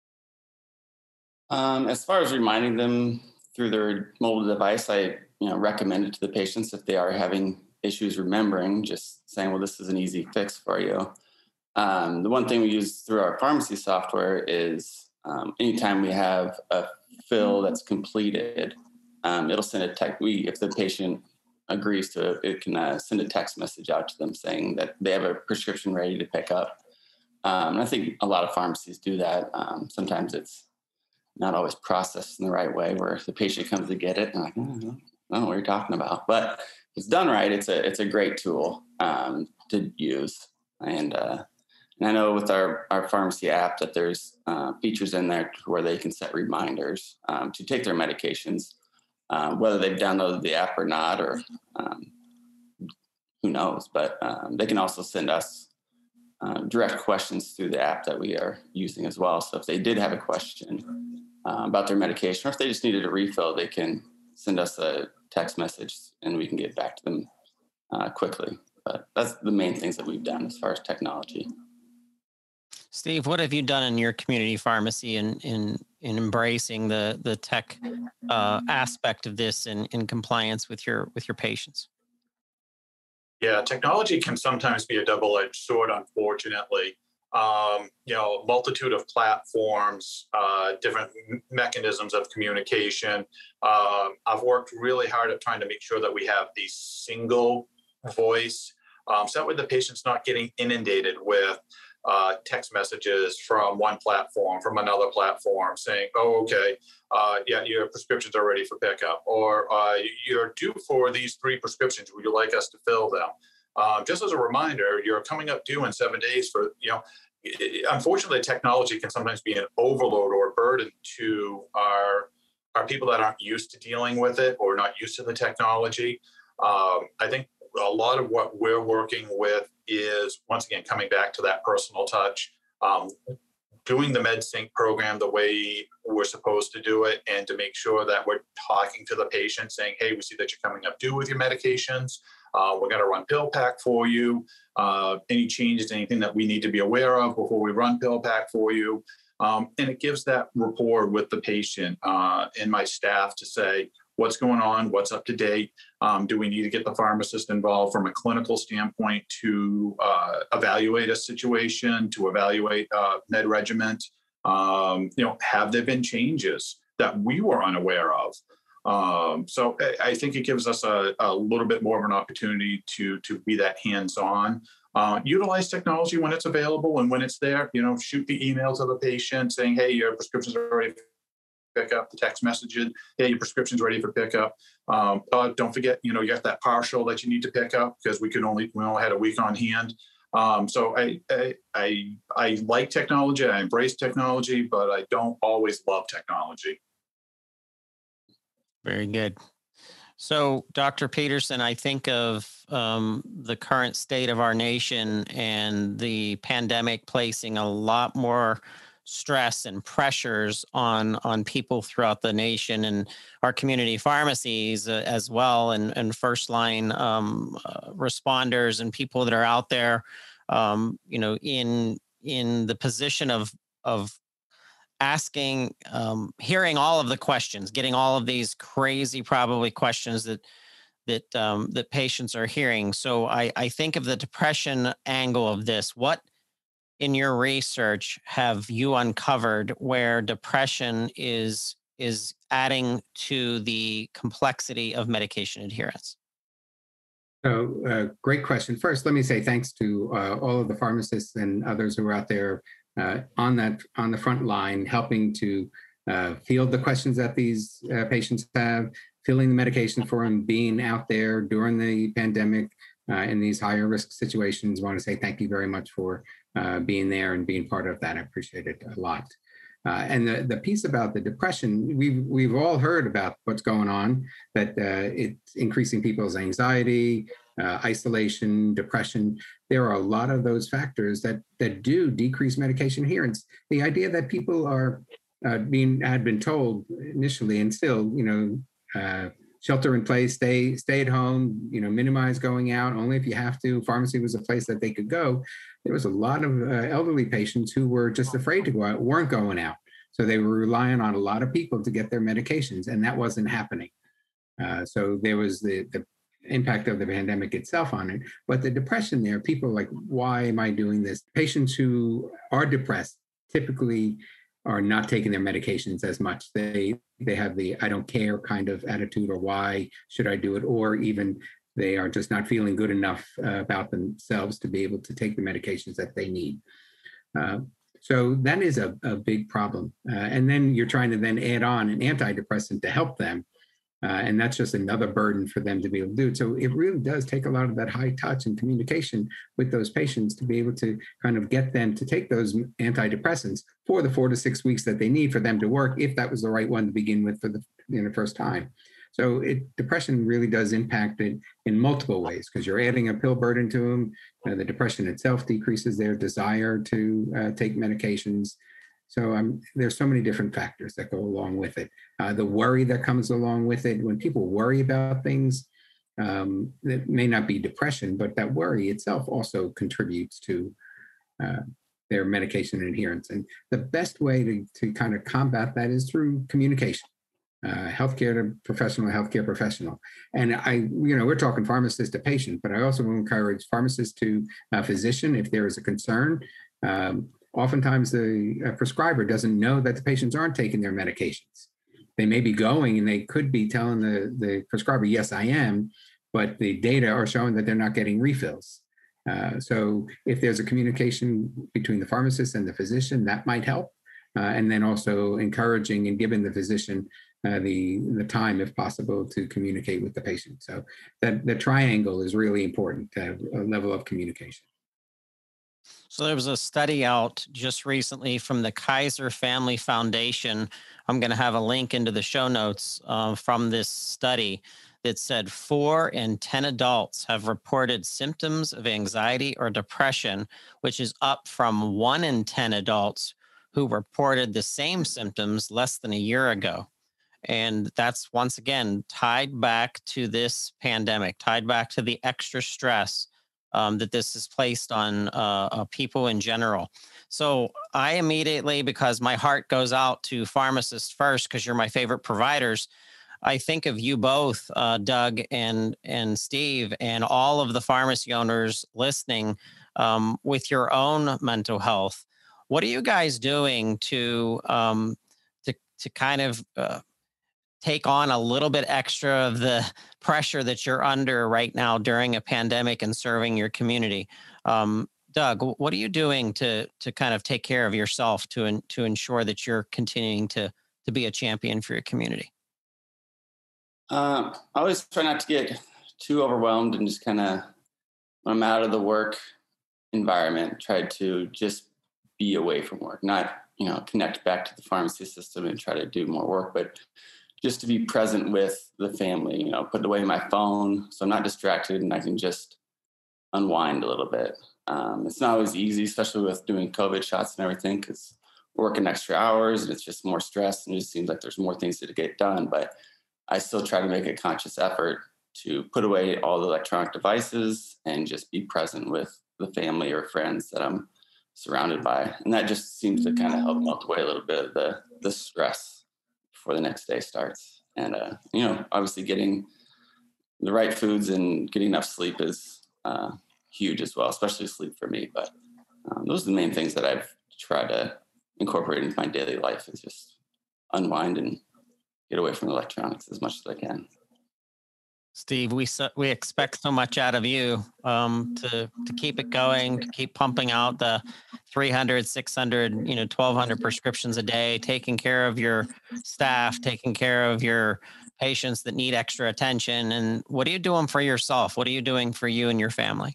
Um, as far as reminding them through their mobile device, I you know recommend it to the patients if they are having issues remembering, just saying, well, this is an easy fix for you. Um, the one thing we use through our pharmacy software is um, anytime we have a fill that's completed, um, it'll send a text. We, if the patient agrees to it, it can uh, send a text message out to them saying that they have a prescription ready to pick up. Um, and I think a lot of pharmacies do that. Um, sometimes it's not always processed in the right way, where the patient comes to get it and like, oh, I don't know what you're talking about. But if it's done right, it's a it's a great tool um, to use. And, uh, and I know with our, our pharmacy app that there's uh, features in there where they can set reminders um, to take their medications, uh, whether they've downloaded the app or not, or um, who knows. But um, they can also send us uh, direct questions through the app that we are using as well. So if they did have a question uh, about their medication, or if they just needed a refill, they can send us a text message and we can get back to them uh, quickly. But that's the main things that we've done as far as technology. Steve, what have you done in your community pharmacy in in, in embracing the the tech uh, aspect of this in, in compliance with your with your patients? Yeah, technology can sometimes be a double-edged sword, unfortunately. Um, you know, multitude of platforms, uh, different m- mechanisms of communication. Um, I've worked really hard at trying to make sure that we have a single voice, um, so that way the patient's not getting inundated with uh, text messages from one platform, from another platform, saying, "Oh, okay, uh, yeah, your prescriptions are ready for pickup," or uh, "You're due for these three prescriptions. Would you like us to fill them?" Um, just as a reminder, you're coming up due in seven days for, you know, unfortunately, technology can sometimes be an overload or a burden to our, our people that aren't used to dealing with it or not used to the technology. Um, I think a lot of what we're working with is, once again, coming back to that personal touch, um, doing the MedSync program the way we're supposed to do it, and to make sure that we're talking to the patient saying, "Hey, we see that you're coming up due with your medications. Uh, we're going to run PillPack for you. Uh, any changes, anything that we need to be aware of before we run PillPack for you." Um, and it gives that rapport with the patient uh, and my staff to say, what's going on, what's up to date. Um, do we need to get the pharmacist involved from a clinical standpoint to uh, evaluate a situation, to evaluate uh, med regimen? Um, you know, have there been changes that we were unaware of? Um, so I, I think it gives us a, a little bit more of an opportunity to to be that hands-on. Uh, utilize technology when it's available and when it's there. You know, shoot the email to the patient saying, "Hey, your prescriptions are ready for pickup." The text messaging, "Hey, your prescription's ready for pickup." Um, uh, don't forget, you know, you got that partial that you need to pick up because we could only we only had a week on hand. Um, so I, I I I like technology. I embrace technology, but I don't always love technology. Very good. So, Doctor Peterson, I think of um, the current state of our nation and the pandemic placing a lot more stress and pressures on on people throughout the nation, and our community pharmacies uh, as well, and, and first line um, uh, responders and people that are out there, um, you know, in in the position of of asking, um, hearing all of the questions, getting all of these crazy probably questions that that um, that patients are hearing. So I, I think of the depression angle of this. What in your research have you uncovered where depression is is adding to the complexity of medication adherence? So, uh, great question. First, let me say thanks to uh, all of the pharmacists and others who are out there uh, on that on the front line, helping to uh, field the questions that these uh, patients have, filling the medication for them, being out there during the pandemic uh, in these higher risk situations. I want to say thank you very much for uh, being there and being part of that. I appreciate it a lot. Uh, and the, the piece about the depression, we've, we've all heard about what's going on, that uh, it's increasing people's anxiety, uh, isolation, depression. There are a lot of those factors that, that do decrease medication adherence. The idea that people are uh, being, had been told initially and still, you know, uh, shelter in place, stay, stay at home, you know, minimize going out, only if you have to. Pharmacy was a place that they could go. There was a lot of uh, elderly patients who were just afraid to go out, weren't going out. So they were relying on a lot of people to get their medications, and that wasn't happening. Uh, so there was the, the impact of the pandemic itself on it. But the depression there, people are like, why am I doing this? Patients who are depressed typically are not taking their medications as much. They they have the I don't care kind of attitude, or why should I do it? Or even they are just not feeling good enough uh, about themselves to be able to take the medications that they need. Uh, so that is a, a big problem. Uh, and then you're trying to then add on an antidepressant to help them. Uh, and that's just another burden for them to be able to do. So it really does take a lot of that high touch and communication with those patients to be able to kind of get them to take those antidepressants for the four to six weeks that they need for them to work, if that was the right one to begin with for the you know, first time. So it, depression really does impact it in multiple ways, because you're adding a pill burden to them. Uh, the depression itself decreases their desire to uh, take medications. So um, there's so many different factors that go along with it. Uh, the worry that comes along with it, when people worry about things, um, it may not be depression, but that worry itself also contributes to uh, their medication adherence. And the best way to, to kind of combat that is through communication. Uh, healthcare to professional, healthcare professional. And I, you know, we're talking pharmacist to patient, but I also will encourage pharmacist to uh, physician if there is a concern. Um, oftentimes the uh, prescriber doesn't know that the patients aren't taking their medications. They may be going and they could be telling the, the prescriber, yes, I am, but the data are showing that they're not getting refills. Uh, so if there's a communication between the pharmacist and the physician, that might help. Uh, and then also encouraging and giving the physician uh, the the time, if possible, to communicate with the patient. So that the triangle is really important to have a level of communication. So there was a study out just recently from the Kaiser Family Foundation. I'm going to have a link into the show notes uh, from this study that said four in ten adults have reported symptoms of anxiety or depression, which is up from one in ten adults who reported the same symptoms less than a year ago. And that's, once again, tied back to this pandemic, tied back to the extra stress um, that this has placed on uh, uh, people in general. So I immediately, because my heart goes out to pharmacists first, because you're my favorite providers, I think of you both, uh, Doug and, and Steve, and all of the pharmacy owners listening um, with your own mental health. What are you guys doing to um, to to kind of uh, take on a little bit extra of the pressure that you're under right now during a pandemic and serving your community? Um, Doug, what are you doing to to kind of take care of yourself to to ensure that you're continuing to to be a champion for your community? Um, I always try not to get too overwhelmed and just kind of, when I'm out of the work environment, try to just be away from work, not, you know, connect back to the pharmacy system and try to do more work, but just to be present with the family, you know, put away my phone so I'm not distracted and I can just unwind a little bit. Um, it's not always easy, especially with doing COVID shots and everything, because we're working extra hours and it's just more stress and it just seems like there's more things to get done. But I still try to make a conscious effort to put away all the electronic devices and just be present with the family or friends that I'm surrounded by. And that just seems to kind of help melt away a little bit of the, the stress before the next day starts. And, uh, you know, obviously getting the right foods and getting enough sleep is uh, huge as well, especially sleep for me. But um, those are the main things that I've tried to incorporate into my daily life, is just unwind and get away from electronics as much as I can. Steve, we so, we expect so much out of you um, to to keep it going, to keep pumping out the three hundred, six hundred, you know, twelve hundred prescriptions a day, taking care of your staff, taking care of your patients that need extra attention. And what are you doing for yourself? What are you doing for you and your family?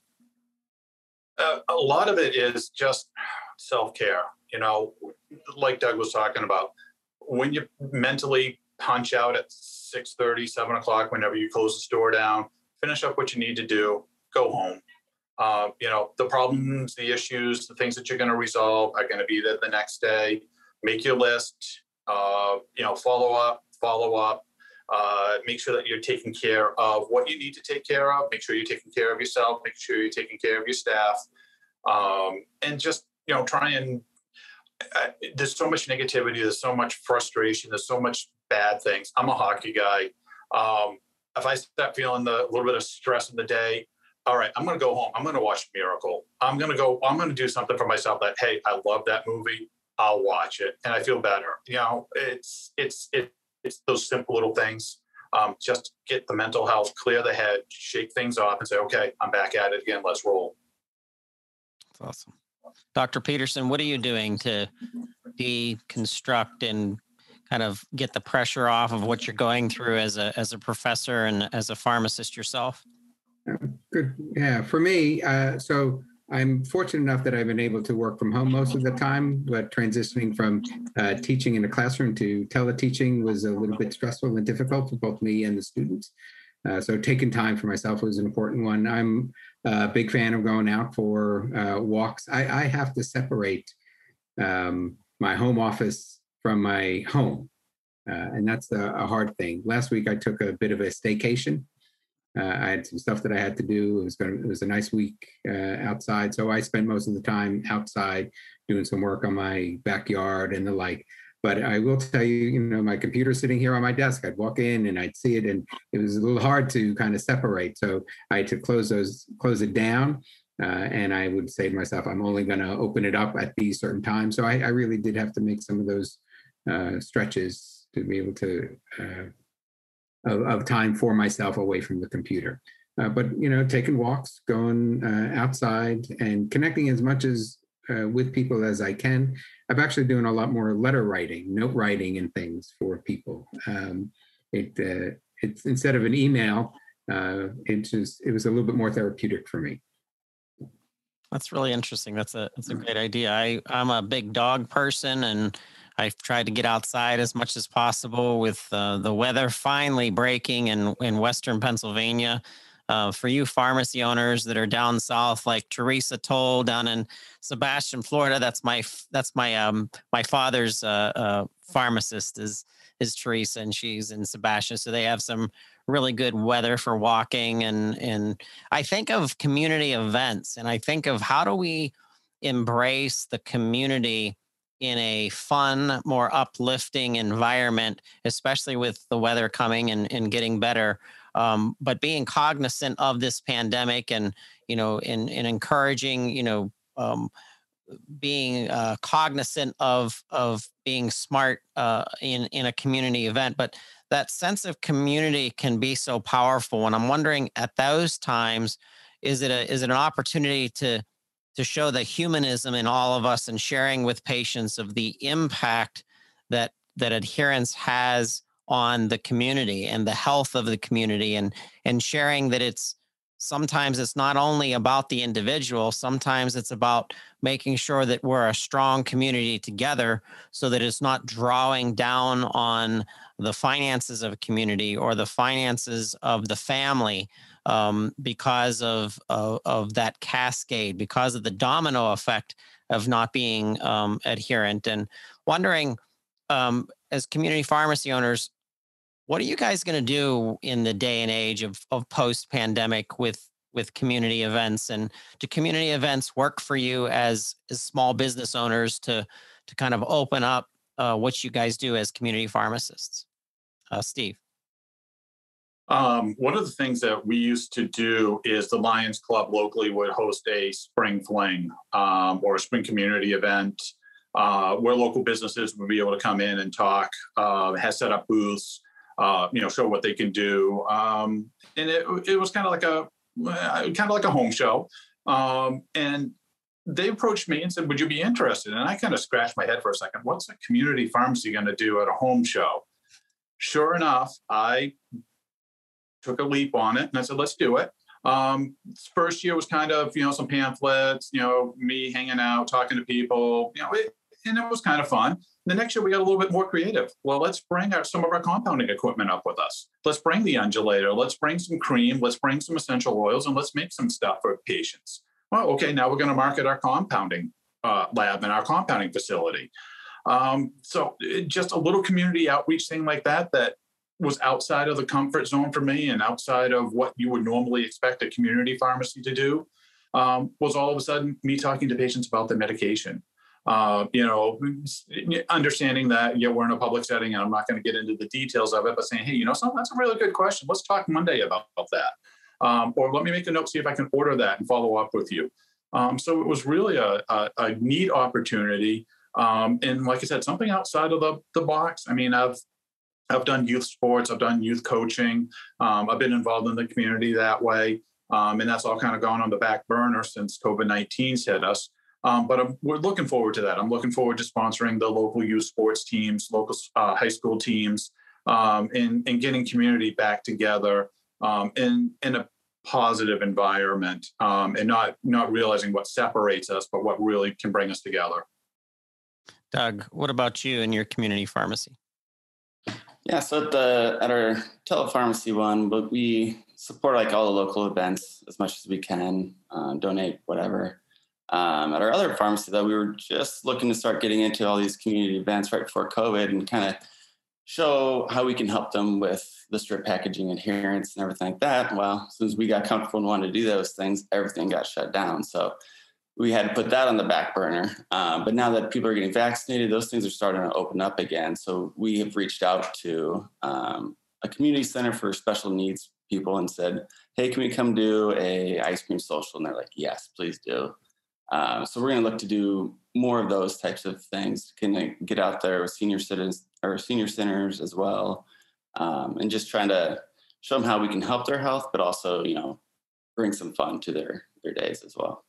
Uh, a lot of it is just self-care. You know, like Doug was talking about, when you mentally punch out at six thirty, seven o'clock, whenever you close the store down, finish up what you need to do, go home. Uh, you know, the problems, the issues, the things that you're going to resolve are going to be there the next day. Make your list, uh, you know, follow up, follow up, uh, make sure that you're taking care of what you need to take care of. Make sure you're taking care of yourself, make sure you're taking care of your staff, um, and just, you know, try and Uh, there's so much negativity. There's so much frustration. There's so much bad things. I'm a hockey guy. Um, if I start feeling the little bit of stress in the day, all right, I'm going to go home. I'm going to watch Miracle. I'm going to go, I'm going to do something for myself that, hey, I love that movie. I'll watch it and I feel better. You know, it's, it's, it, it's those simple little things. Um, just get the mental health, clear the head, shake things off and say, okay, I'm back at it again. Let's roll. That's awesome. Doctor Peterson, what are you doing to deconstruct and kind of get the pressure off of what you're going through as a as a professor and as a pharmacist yourself? Good. Yeah, for me, uh, so I'm fortunate enough that I've been able to work from home most of the time, but transitioning from uh, teaching in a classroom to teleteaching was a little bit stressful and difficult for both me and the students. Uh, so taking time for myself was an important one. I'm a big fan of going out for uh, walks. I, I have to separate um, my home office from my home, uh, and that's a, a hard thing. Last week, I took a bit of a staycation. Uh, I had some stuff that I had to do. It was going to, it was a nice week uh, outside. So I spent most of the time outside doing some work on my backyard and the like. But I will tell you, you know, my computer's sitting here on my desk. I'd walk in and I'd see it, and it was a little hard to kind of separate. So I had to close those, close it down. Uh, and I would say to myself, I'm only going to open it up at these certain times. So I, I really did have to make some of those uh, stretches to be able to uh, Of, of time for myself away from the computer. Uh, but, you know, taking walks, going uh, outside and connecting as much as uh, with people as I can. I'm actually doing a lot more letter writing, note writing and things for people. Um, it uh, it's instead of an email, uh, it just, it was a little bit more therapeutic for me. That's really interesting. That's a, that's a great idea. I, I'm a big dog person, and I've tried to get outside as much as possible with uh, the weather finally breaking in, in Western Pennsylvania. Uh, for you pharmacy owners that are down south, like Teresa Toll down in Sebastian, Florida, that's my that's my um my father's uh, uh, pharmacist is is Teresa, and she's in Sebastian. So they have some really good weather for walking, and and I think of community events, and I think of how do we embrace the community in a fun, more uplifting environment, especially with the weather coming and, and getting better. Um, but being cognizant of this pandemic and, you know, in, in encouraging, you know, um, being uh, cognizant of, of being smart uh, in, in a community event. But that sense of community can be so powerful. And I'm wondering at those times, is it a, is it an opportunity to, to show the humanism in all of us and sharing with patients of the impact that that adherence has on the community and the health of the community, and and sharing that it's sometimes it's not only about the individual, sometimes it's about making sure that we're a strong community together so that it's not drawing down on the finances of a community or the finances of the family. Um, because of, of of that cascade, because of the domino effect of not being um, adherent, and wondering, um, as community pharmacy owners, what are you guys going to do in the day and age of, of post-pandemic with with community events? And do community events work for you as, as small business owners to to kind of open up uh, what you guys do as community pharmacists? Uh, Steve. Um, one of the things that we used to do is the Lions Club locally would host a spring fling um, or a spring community event uh, where local businesses would be able to come in and talk, uh, has set up booths, uh, you know, show what they can do. Um, and it, it was kind of like a kind of like a home show. Um, and they approached me and said, would you be interested? And I kind of scratched my head for a second. What's a community pharmacy going to do at a home show? Sure enough, I took a leap on it and I said, let's do it. Um, first year was kind of, you know, some pamphlets, you know, me hanging out, talking to people, you know, it, and it was kind of fun. The next year we got a little bit more creative. Well, let's bring our, some of our compounding equipment up with us. Let's bring the undulator. Let's bring some cream. Let's bring some essential oils, and let's make some stuff for patients. Well, okay, now we're going to market our compounding uh, lab and our compounding facility. Um, so it, just a little community outreach thing like that, that was outside of the comfort zone for me and outside of what you would normally expect a community pharmacy to do, um, was all of a sudden me talking to patients about their medication. Uh, you know, understanding that, yeah, we're in a public setting and I'm not going to get into the details of it, but saying, hey, you know, something that's a really good question. Let's talk Monday about, about that. Um, or let me make a note, see if I can order that and follow up with you. Um, so it was really a, a, a neat opportunity. Um, and like I said, something outside of the, the box. I mean, I've I've done youth sports, I've done youth coaching. Um, I've been involved in the community that way. Um, and that's all kind of gone on the back burner since COVID nineteen's hit us. Um, but I'm, we're looking forward to that. I'm looking forward to sponsoring the local youth sports teams, local uh, high school teams, um, and, and getting community back together um, in, in a positive environment, um, and not, not realizing what separates us, but what really can bring us together. Doug, what about you and your community pharmacy? Yeah, so at the at our telepharmacy one, but we support like all the local events as much as we can, uh, donate whatever. Um, at our other pharmacy, though, we were just looking to start getting into all these community events right before COVID and kind of show how we can help them with the strip packaging adherence and everything like that. Well, as soon as we got comfortable and wanted to do those things, everything got shut down. So we had to put that on the back burner. Um, but now that people are getting vaccinated, those things are starting to open up again. So we have reached out to um, a community center for special needs people and said, hey, can we come do a ice cream social? And they're like, yes, please do. Um, so we're going to look to do more of those types of things. Can get out there with senior citizens or senior centers as well, um, and just trying to show them how we can help their health, but also, you know, bring some fun to their their days as well.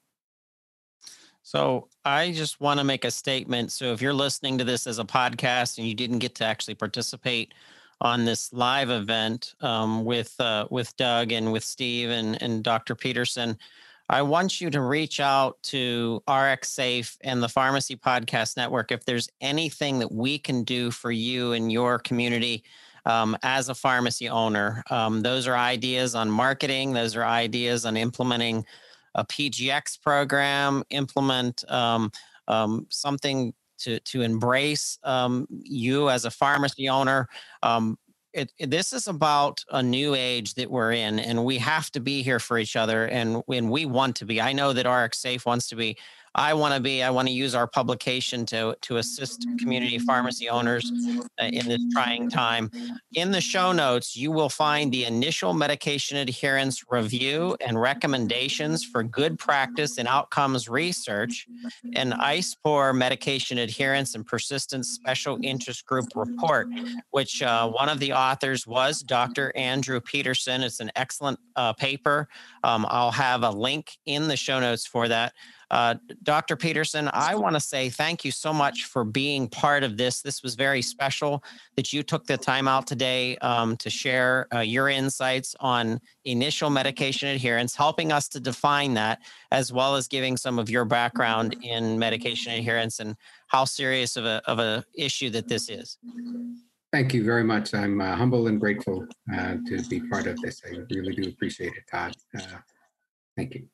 So I just want to make a statement. So if you're listening to this as a podcast and you didn't get to actually participate on this live event um, with uh, with Doug and with Steve and, and Doctor Peterson, I want you to reach out to RxSafe and the Pharmacy Podcast Network if there's anything that we can do for you and your community um, as a pharmacy owner. Um, those are ideas on marketing. Those are ideas on implementing a P G X program, implement um, um, something to, to embrace um, you as a pharmacy owner. Um, It, it, this is about a new age that we're in, and we have to be here for each other, and when we want to be. I know that RxSafe wants to be. I want to be. I want to use our publication to to assist community pharmacy owners uh, in this trying time. In the show notes, you will find the initial medication adherence review and recommendations for good practice and outcomes research, an I C E P O R medication adherence and persistence special interest group report, which uh, one of the authors was Doctor Andrew Peterson. It's an excellent uh, paper. Um, I'll have a link in the show notes for that. Uh, Doctor Peterson, I want to say thank you so much for being part of this. This was very special that you took the time out today um, to share uh, your insights on initial medication adherence, helping us to define that, as well as giving some of your background in medication adherence and how serious of a, of a issue that this is. Thank you very much. I'm uh, humble and grateful uh, to be part of this. I really do appreciate it, Todd. Uh, thank you.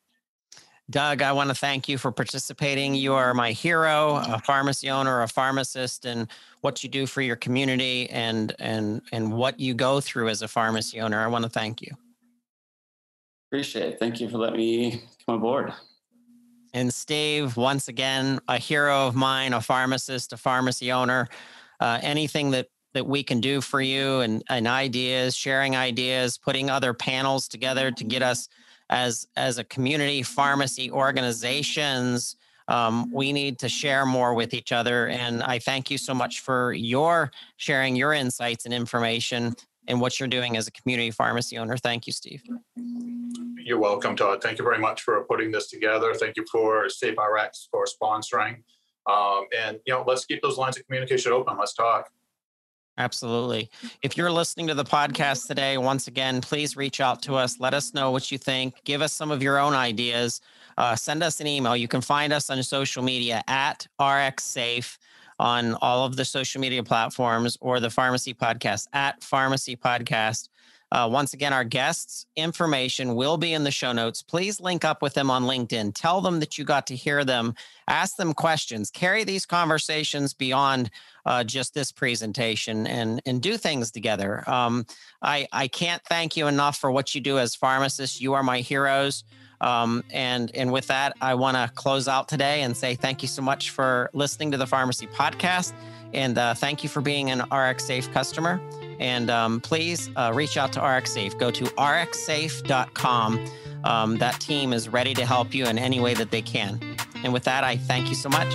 Doug, I want to thank you for participating. You are my hero, a pharmacy owner, a pharmacist, and what you do for your community and and and what you go through as a pharmacy owner. I want to thank you. Appreciate it. Thank you for letting me come aboard. And Steve, once again, a hero of mine, a pharmacist, a pharmacy owner. Uh, anything that that we can do for you and, and ideas, sharing ideas, putting other panels together to get us as, as a community pharmacy organizations, um, we need to share more with each other. And I thank you so much for your sharing your insights and information and what you're doing as a community pharmacy owner. Thank you, Steve. You're welcome, Todd. Thank you very much for putting this together. Thank you for SafeRx for sponsoring. Um, and, you know, let's keep those lines of communication open. Let's talk. Absolutely. If you're listening to the podcast today, once again, please reach out to us. Let us know what you think. Give us some of your own ideas. Uh, send us an email. You can find us on social media at RxSafe on all of the social media platforms, or the Pharmacy Podcast at Pharmacy Podcast. Uh, once again, our guests' information will be in the show notes. Please link up with them on LinkedIn. Tell them that you got to hear them. Ask them questions. Carry these conversations beyond uh, just this presentation and, and do things together. Um, I, I can't thank you enough for what you do as pharmacists. You are my heroes. Um, and, and with that, I want to close out today and say thank you so much for listening to the Pharmacy Podcast. And uh, thank you for being an RxSafe customer. And um, please uh, reach out to RxSafe. Go to R X safe dot com. Um, that team is ready to help you in any way that they can. And with that, I thank you so much.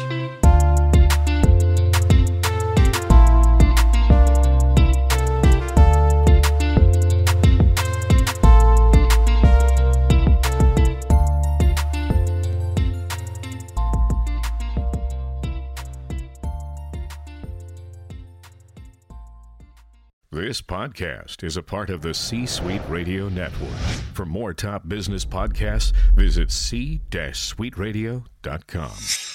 This podcast is a part of the C-Suite Radio Network. For more top business podcasts, visit c suite radio dot com.